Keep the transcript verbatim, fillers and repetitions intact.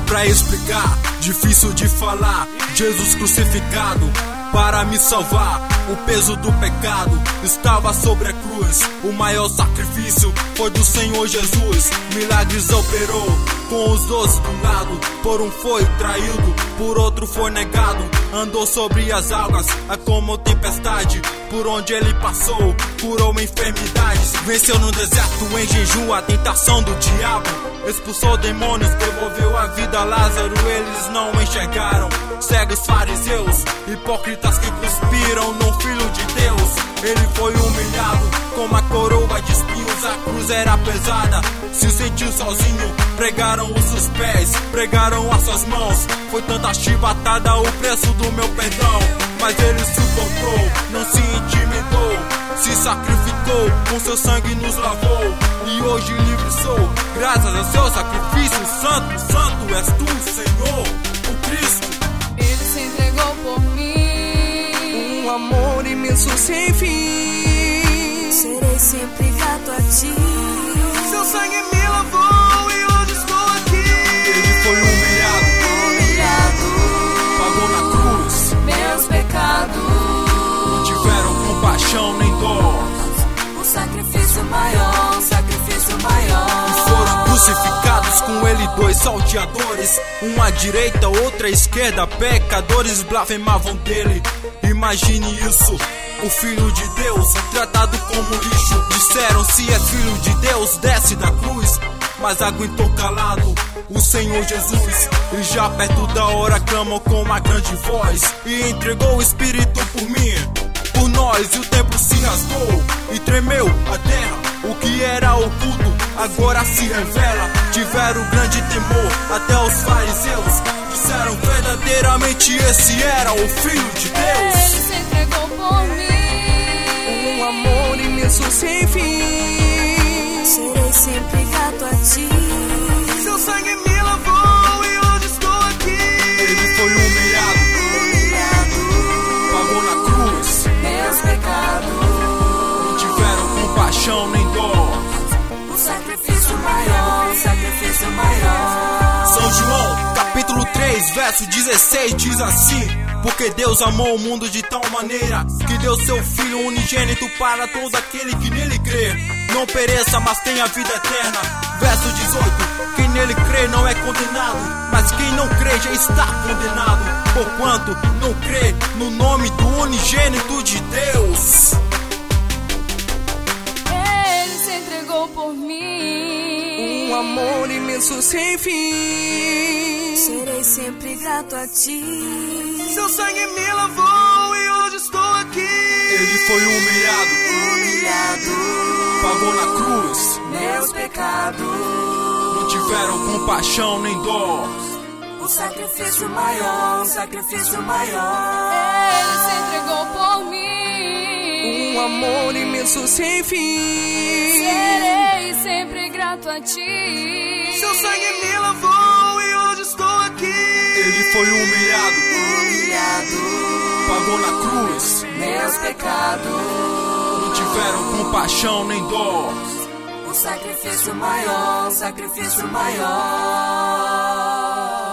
pra explicar, difícil de falar. Jesus crucificado para me salvar. O peso do pecado estava sobre a cruz. O maior sacrifício foi do Senhor Jesus. Milagres operou com os doze do lado. Por um foi traído, por outro foi negado. Andou sobre as águas, acalmou tempestade. Por onde ele passou, curou enfermidades. Venceu no deserto em jejum a tentação do diabo. Expulsou demônios, devolveu a vida a Lázaro. Eles não enxergaram. Cegos fariseus, hipócritas que cuspiram no Filho de Deus. Ele foi humilhado com uma coroa de espinhos. A cruz era pesada, se sentiu sozinho. Pregaram os seus pés, pregaram as suas mãos. Foi tanta chibatada o preço do meu perdão. Mas ele suportou, não se intimidou. Se sacrificou, com seu sangue nos lavou. E hoje livre sou, graças ao seu sacrifício. Santo, santo és tu, Senhor, o Cristo. Ele se entregou por mim, um amor imenso sem fim. Serei sempre grato a ti. Seu sangue me lavou e hoje estou aqui. Ele foi humilhado, Humilhado, pagou na cruz. meus pecados, Não tiveram compaixão nem dó. o sacrifício maior, o sacrifício maior. Foram crucificados com ele dois salteadores, um à direita, outro à esquerda. Pecadores blasfemavam dele. Imagine isso, o Filho de Deus tratado como lixo. Disseram: se é Filho de Deus, desce da cruz. Mas aguentou calado o Senhor Jesus. E já perto da hora clamou com uma grande voz e entregou o Espírito por mim, por nós. E o templo se rasgou e tremeu a terra. O que era oculto agora se revela. Tiveram grande temor até os fariseus. Disseram: verdadeiramente esse era o Filho de Deus. Ele se entregou por mim, Um amor imenso sem fim. serei sempre grato a ti. Seu sangue me lavou e hoje estou aqui. Ele foi humilhado, Humilhado, pagou na cruz. meus pecados, Não tiveram compaixão nem dó. o sacrifício maior, o sacrifício maior. São João, capítulo três, verso dezesseis, diz assim: porque Deus amou o mundo de tal maneira que deu seu Filho unigênito para todo aquele que nele crê. Não pereça, mas tenha vida eterna. Verso dezoito, quem nele crê não é condenado, mas quem não crê já está condenado, porquanto não crê no nome do unigênito de Deus. Ele se entregou por mim, Um amor imenso sem fim. serei sempre grato a ti. Seu sangue me lavou e hoje estou aqui. Ele foi humilhado, Humilhado, pagou na cruz. meus pecados, Não tiveram compaixão nem dó. o sacrifício maior, o sacrifício maior. Ele se entregou por mim, Um amor imenso sem fim. serei sempre grato a ti. Seu sangue me lavou e hoje estou aqui. Ele foi humilhado, Humilhado, pagou na cruz. meus pecados, Não tiveram compaixão nem dó. o sacrifício maior, o sacrifício maior.